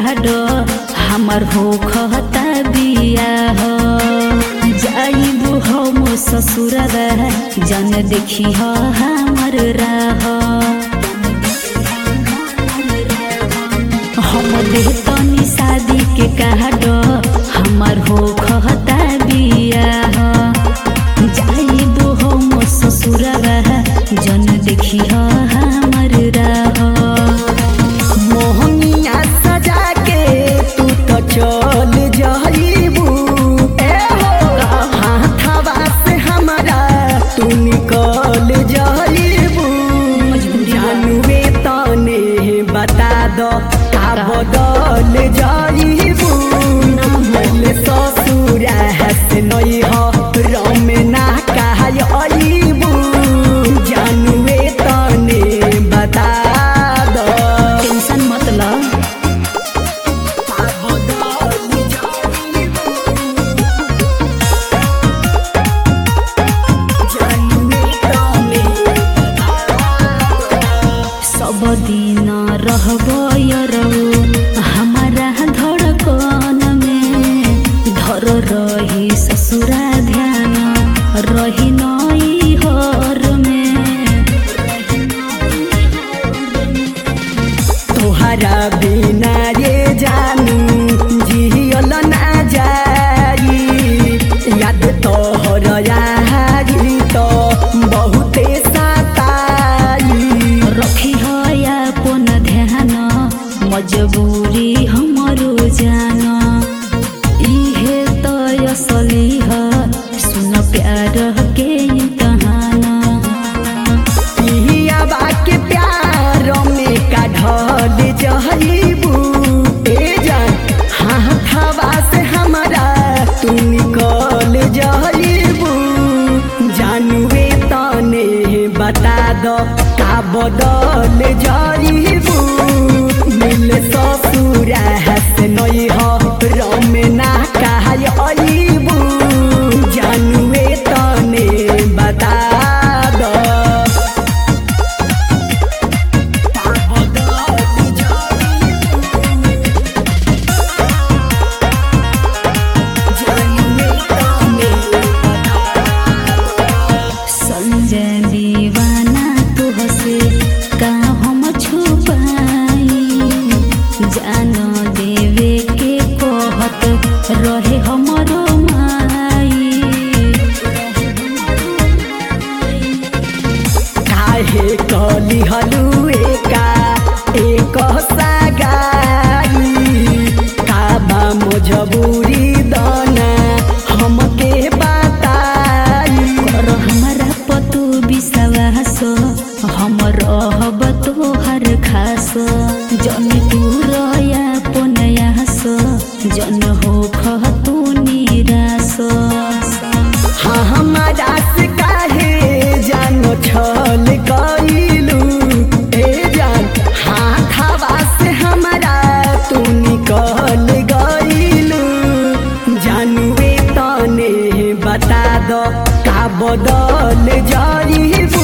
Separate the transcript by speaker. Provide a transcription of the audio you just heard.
Speaker 1: काडो हमर हो खता बिया हो जाइबू हम ससुरवा जन देखी हो हमर राह हम देतनी शादी के काडो हमर हो खता बिया हो जाइबू हम ससुरवा जन देखी हो हमर राह
Speaker 2: मोहनिया सजा के तू तो चल जाइबू हाथवा से हमारा तू निकल जाइबू जानवे तने बता दो का बदल जाइबू ससुरा से नहीं हो रमेना कहबू जानवे तने बता
Speaker 1: सब दिन रहबो हमारा धड़कन में धर रही ससुरा ध्यान रही नई हर में
Speaker 2: तोहरा बिना रे जानू जियल ना जाई याद तोहर यारी तो बहुते
Speaker 1: रखी हो अपन ध्यान मजबूरी हमरो जान इहे तो असली है सुन प्यार के कहाना
Speaker 2: पियाबा के प्यार में का ढल जाइबू जान हाथवा से हमारा तू निकल जाइबू जानवे तने बता दो का बदल जाइबू मिल ससुरा से नहीं हो रमेना कहबू जानवे तने बता दो का बदल जाइबू जानवे तने
Speaker 1: संजय दीवाना तुहसे का हम छुपाई जान देवे के कहत रहे हमरो माई
Speaker 2: काहे कली हलुए का एक सगाई काबा मजबूरी दाना हमके बताई
Speaker 1: कर हमारा पतु विश्वास हम रहब तोहर खास जन तू रया पनयास जन हो खतु निराश
Speaker 2: हाँ हमारा से काहे जानो छल कइलू जान हाथवा से हमारा तू निकल गइलू जानवे तने बता दो का बदल जाइबू